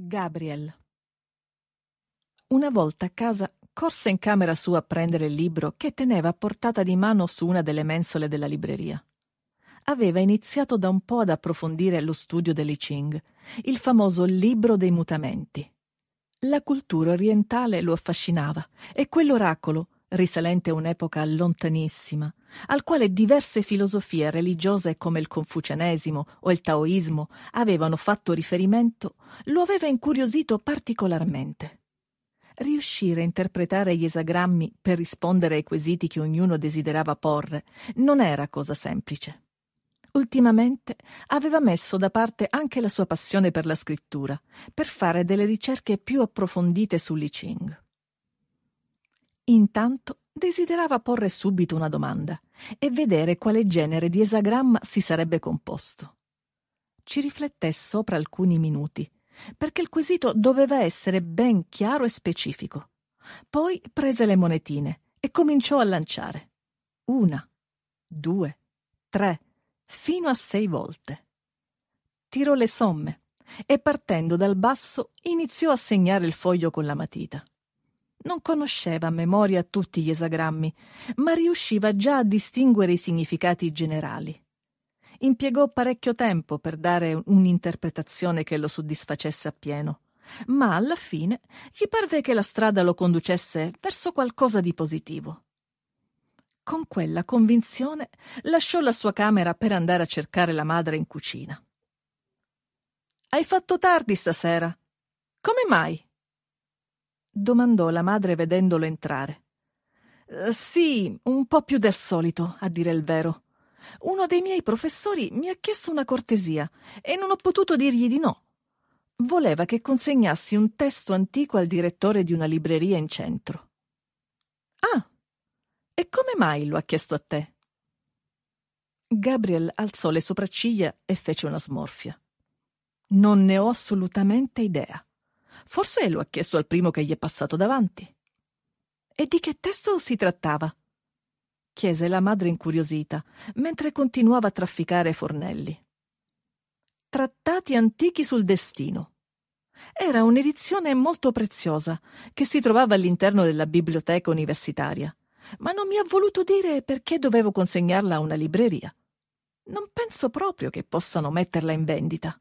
Gabriel. Una volta a casa corse in camera sua a prendere il libro che teneva a portata di mano su una delle mensole della libreria. Aveva iniziato da un po' ad approfondire lo studio dell'I Ching, il famoso libro dei mutamenti. La cultura orientale lo affascinava e quell'oracolo, risalente a un'epoca lontanissima, al quale diverse filosofie religiose come il confucianesimo o il taoismo avevano fatto riferimento, lo aveva incuriosito particolarmente. Riuscire a interpretare gli esagrammi per rispondere ai quesiti che ognuno desiderava porre non era cosa semplice. Ultimamente aveva messo da parte anche la sua passione per la scrittura, per fare delle ricerche più approfondite sull'I Ching. Intanto desiderava porre subito una domanda e vedere quale genere di esagramma si sarebbe composto. Ci rifletté sopra alcuni minuti, perché il quesito doveva essere ben chiaro e specifico. Poi prese le monetine e cominciò a lanciare. 1, 2, 3, fino a 6 volte. Tirò le somme e partendo dal basso iniziò a segnare il foglio con la matita. Non conosceva a memoria tutti gli esagrammi, ma riusciva già a distinguere i significati generali. Impiegò parecchio tempo per dare un'interpretazione che lo soddisfacesse appieno, ma alla fine gli parve che la strada lo conducesse verso qualcosa di positivo. Con quella convinzione lasciò la sua camera per andare a cercare la madre in cucina. «Hai fatto tardi stasera? Come mai?» domandò la madre vedendolo entrare. «Sì, un po' più del solito, a dire il vero. Uno dei miei professori mi ha chiesto una cortesia e non ho potuto dirgli di no. Voleva che consegnassi un testo antico al direttore di una libreria in centro». «Ah, e come mai lo ha chiesto a te?» Gabriel alzò le sopracciglia e fece una smorfia. «Non ne ho assolutamente idea. Forse lo ha chiesto al primo che gli è passato davanti». «E di che testo si trattava?» chiese la madre incuriosita, mentre continuava a trafficare fornelli. «Trattati antichi sul destino». Era un'edizione molto preziosa che si trovava all'interno della biblioteca universitaria, ma non mi ha voluto dire perché dovevo consegnarla a una libreria. Non penso proprio che possano metterla in vendita.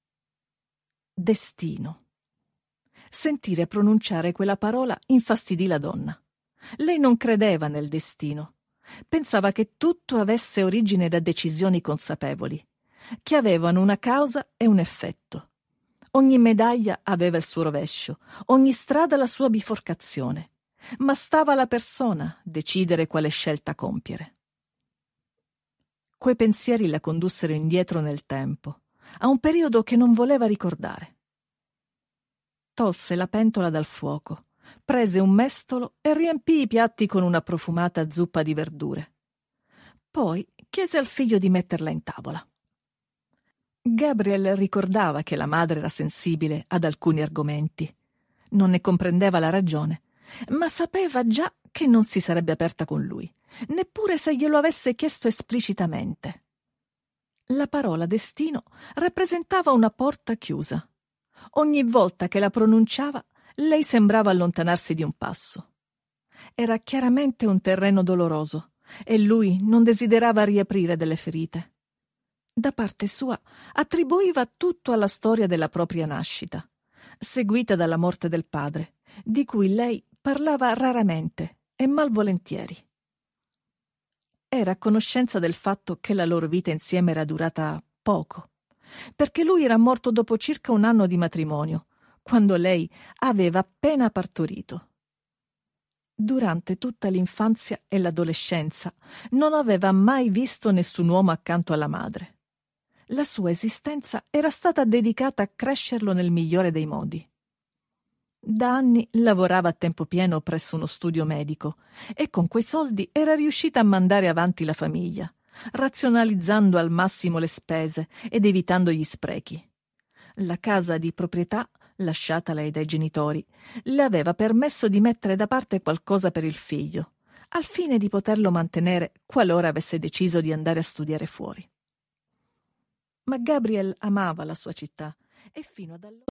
Destino. Sentire pronunciare quella parola infastidì la donna. Lei non credeva nel destino. Pensava che tutto avesse origine da decisioni consapevoli, che avevano una causa e un effetto. Ogni medaglia aveva il suo rovescio, ogni strada la sua biforcazione, ma stava alla persona decidere quale scelta compiere. Quei pensieri la condussero indietro nel tempo, a un periodo che non voleva ricordare. Tolse la pentola dal fuoco, prese un mestolo e riempì i piatti con una profumata zuppa di verdure. Poi chiese al figlio di metterla in tavola. Gabriel ricordava che la madre era sensibile ad alcuni argomenti. Non ne comprendeva la ragione, ma sapeva già che non si sarebbe aperta con lui, neppure se glielo avesse chiesto esplicitamente. La parola destino rappresentava una porta chiusa. Ogni volta che la pronunciava, lei sembrava allontanarsi di un passo. Era chiaramente un terreno doloroso e lui non desiderava riaprire delle ferite. Da parte sua attribuiva tutto alla storia della propria nascita, seguita dalla morte del padre, di cui lei parlava raramente e malvolentieri. Era a conoscenza del fatto che la loro vita insieme era durata poco, perché lui era morto dopo circa 1 anno di matrimonio, quando lei aveva appena partorito. Durante tutta l'infanzia e l'adolescenza non aveva mai visto nessun uomo accanto alla madre. La sua esistenza era stata dedicata a crescerlo nel migliore dei modi. Da anni lavorava a tempo pieno presso uno studio medico e con quei soldi era riuscita a mandare avanti la famiglia, razionalizzando al massimo le spese ed evitando gli sprechi. La casa di proprietà, lasciata lei dai genitori, le aveva permesso di mettere da parte qualcosa per il figlio, al fine di poterlo mantenere qualora avesse deciso di andare a studiare fuori. Ma Gabriel amava la sua città e fino ad allora